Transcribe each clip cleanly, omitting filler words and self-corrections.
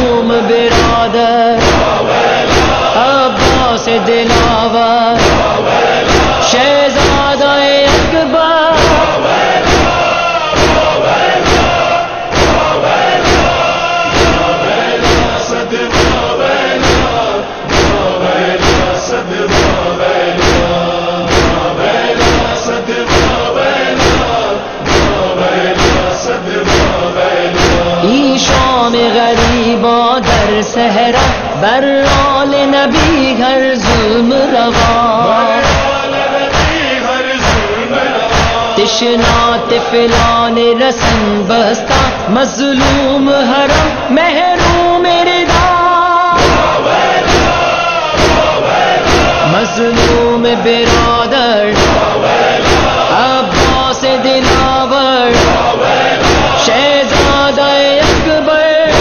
مظلوم برادر عباس دلاور شہزادہ اکبر غریباں در صحرا برال نبی ہر ظلم روا تشنا طفلان رسن بستا مظلوم حرم محروم رضا مظلوم برادر عباس دلاور شہزادہ اکبر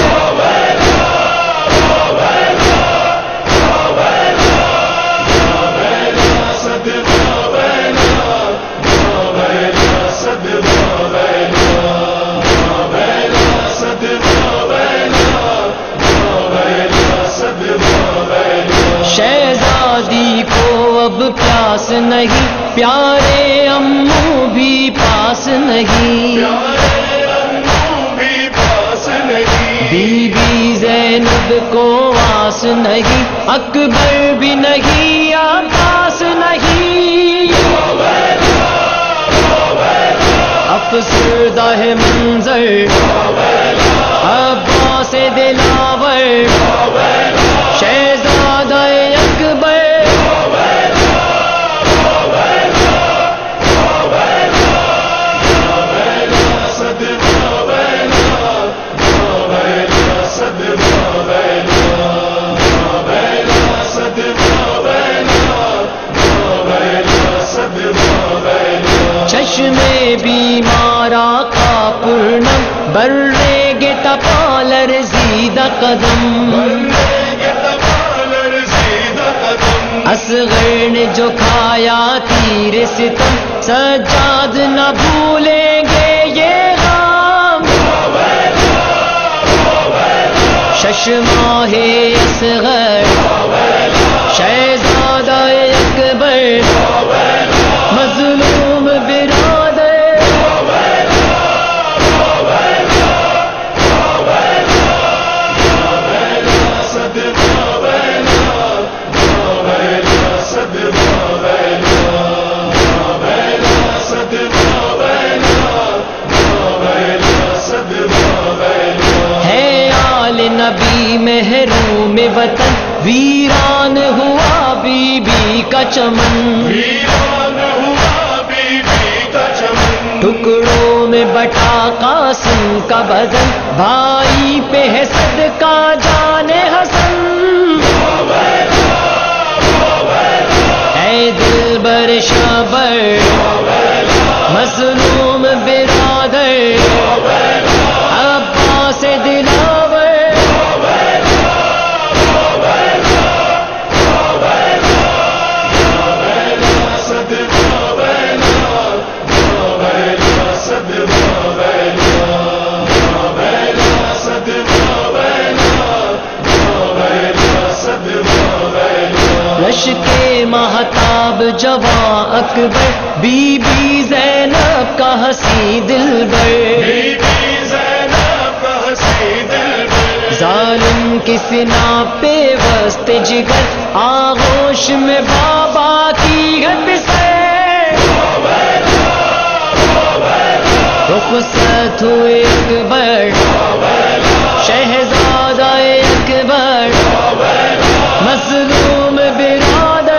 شہزادی کو اب پیاس نہیں پیارے امو بھی پاس نہیں بی بی زینب کو آس نہیں اکبر بھی نہیں عباس نہیں افسردہ ہے منظر عباس دلاور شہزادہ اکبر چشم بیمارا کا پورنم برے گے تپالر زیدہ قدم اصغر نے جو کھایا تیر ستم سجاد نہ بھولیں گے یہ غم ششماہ اصغر شہزادہ اکبر مظلوم برادر ہے آل نبی محروم وطن ویران ہوا بی بی کا چمن ٹکڑوں میں بٹا قاسم کا بدن بھائی پہ ہے صدقہ جان حسن اے دلبر شابر مظلوم برادر عباس دلاور رش کے مہتاب جواں اکبر بی بی زینب کا ہنسی دلبر ظالم کی سنا پہ وسط جگر آغوش میں بابا کی گھٹ سے رخصت ہوئے اکبر شہزادہ اکبر مظلوم برادر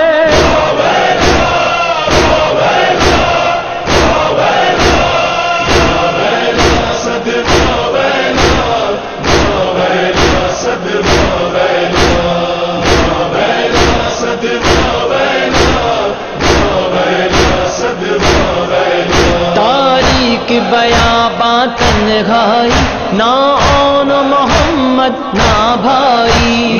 تاریخ بیاباں تنہائی نہ آن محمد نہ بھائی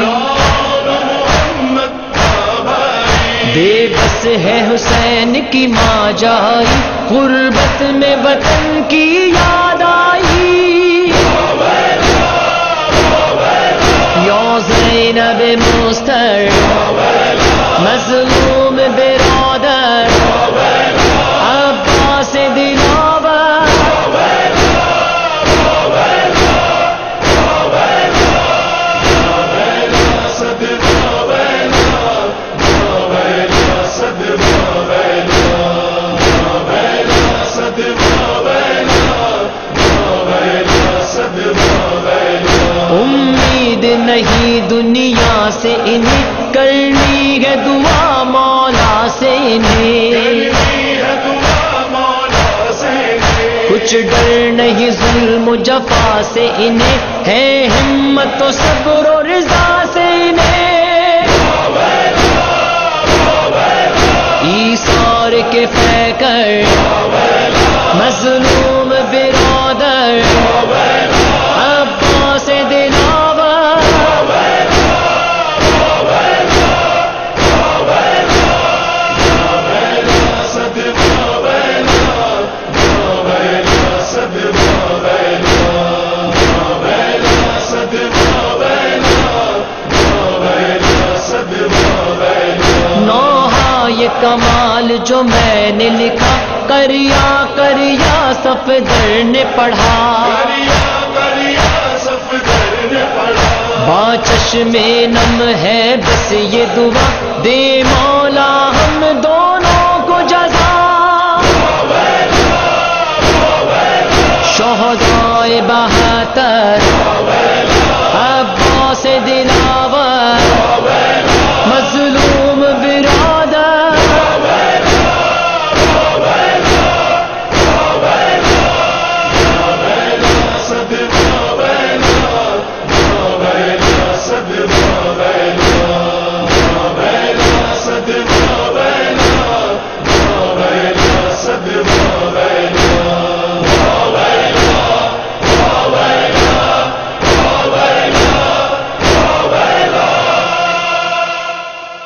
بے بس ہے حسین کی ماں جائی غربت میں وطن کی یاد آئی زینب مستر مظلوم برادر عباس دلاور امید نہیں دنیا سے انہیں کرنی ہے دعا مولا سے انہیں کچھ ڈر نہیں ظلم و جفا سے انہیں ہے ہمت و صبر و رضا سے انہیں ایثار کے فیکر مظلوم برادر عباس دلاور نوحہ یہ کمال جو میں نے لکھا کریا کریا صفدر نے پڑھا با چشم نم ہے بس یہ دعا دے مولا ہم دونوں کو جزا شہدائے 72 عباس دلاور